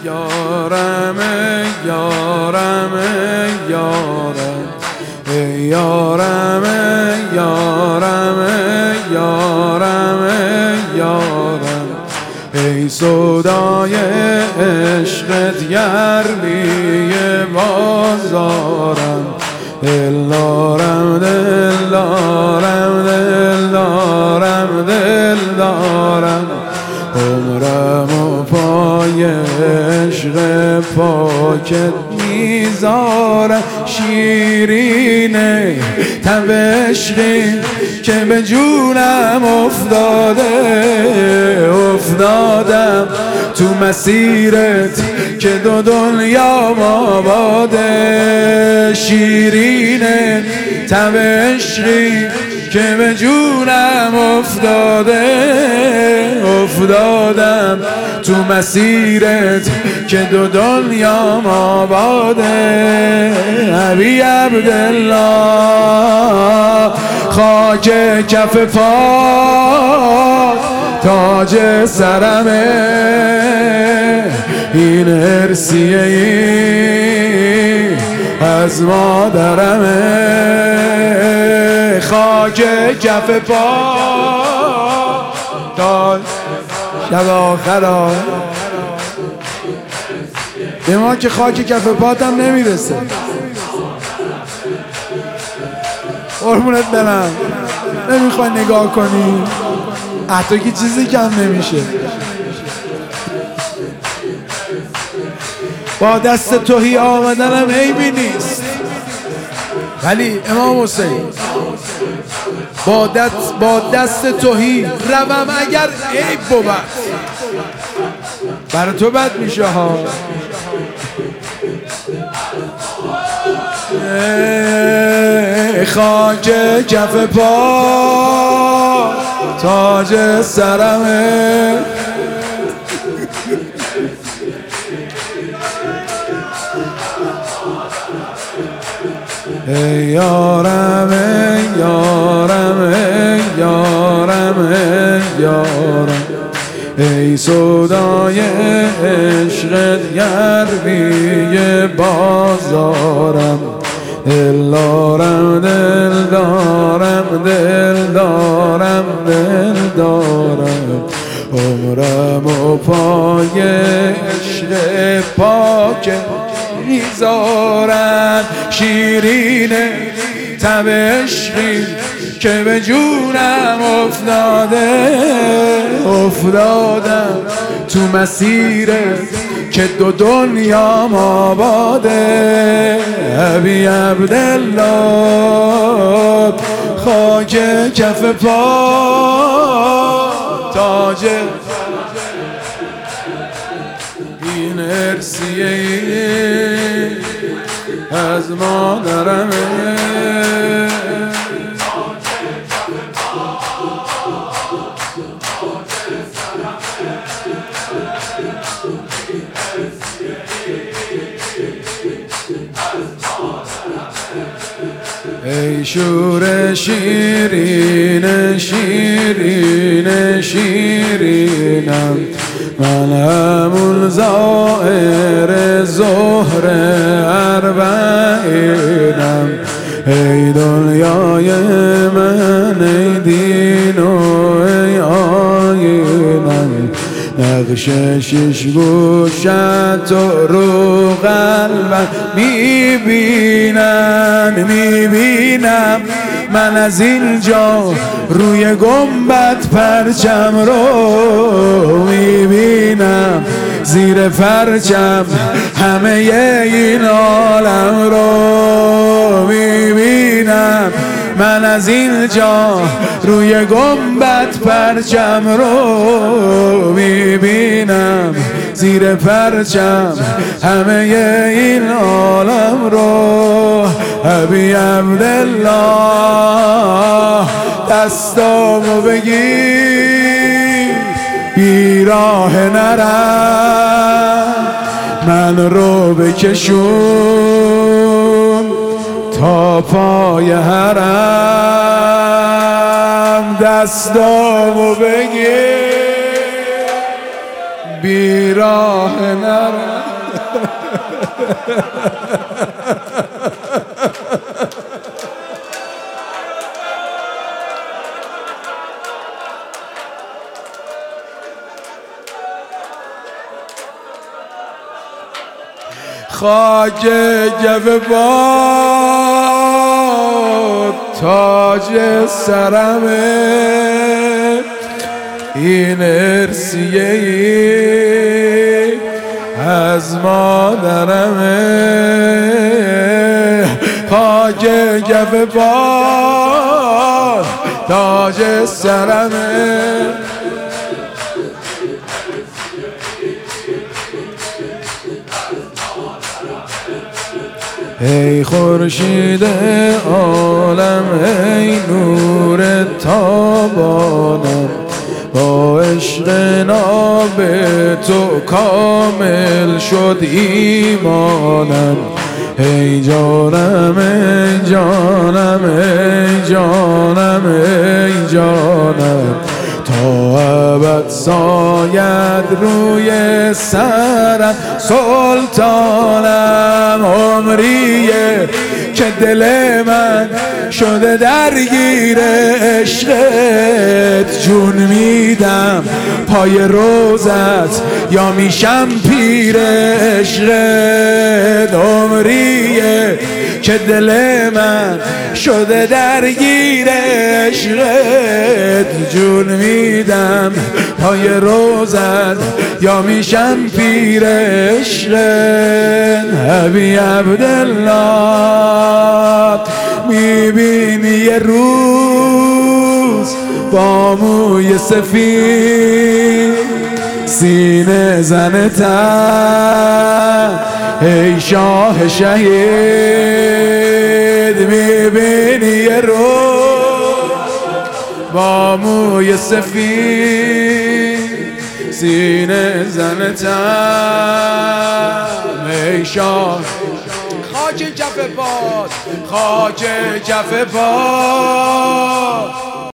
یارم یارم یارم یارم یارم یارم یارم ای سودای عشقت گرمی بازارم دلدارم دلدارم دلدارم دلدارم عمرم و پای عشق پاکت میذارم شیرینه تب عشقی که به جونم افتادم تو مسیرت که دو دنیا آباده شیرینه تب عشقی که به جونم افتادم تو مسیرت که دو دنیا آباده ابی عبدالله خاک کف پا تاج سرمه این ارسیه ای از مادرمه خاک کف پا تا شب آخر به ما که خاک کف پاتم نمیرسه قربونت برم نمیخوای نگاه کنی حتی که چیزی کم نمیشه با دست تهی آمدنم عیبی نیست ولی امام حسین با دست تهی روم اگر عیب بود برای تو بد میشه ها خاک کف پا تاج سرمه یارم یارم یارم یارم ای سودای عشقت گرمی بازارم دلدارم دلدارم دلدارم دلدارم عمرم و پای عشق پاک میذارم شیرینه تب عشقی که به جونم افتادم تو مسیرت که دو دنیا آباده ابی عبدالله خاک کف پا تاج این ارسیه ای از مادرمه ای شور شیرین شیرین شیرینم من همون زائر ظهر اربعینم ای دنیای من ای دین و ای آینم نقش شش گوشت رو قلبم میبینم من از اینجا روی گنبد پرچم رو میبینم زیر پرچم همه این عالم رو میبینم من از اینجا روی گنبد پرچم رو میبینم زیر پرچم همه این عالم رو ابی عبدالله دستامو بگیر بیراه نرم من رو بکشون تا پای حرم دستامو بگیر بیراه نرم. خاک گوه باد تاج سرمه، این ارسیه ای از مادرمه. خاک گوه باد تاج سرمه، ای خورشید عالم ای نور تابانم، با عشق ناب تو کامل شد ایمانم. ای جانم ای جانم ای جانم ای جانم، تا ابد ساید روی سرم سلطانم. عمریه که دل من شده درگیر عشقت، جون میدم پای روزت یا میشم پیر عشقت. عمریه که دل من شده درگیر عشقت، جون میدم پای روزت یا میشم پیر عشقت. ابی عبدالله میبینی یه روز با موی سفید سینه زنتم، ای شاه شهید. میبینی یه روز با موی سفید سینه زنتم، ای شاه. خاک کف باد، خاک کف باد.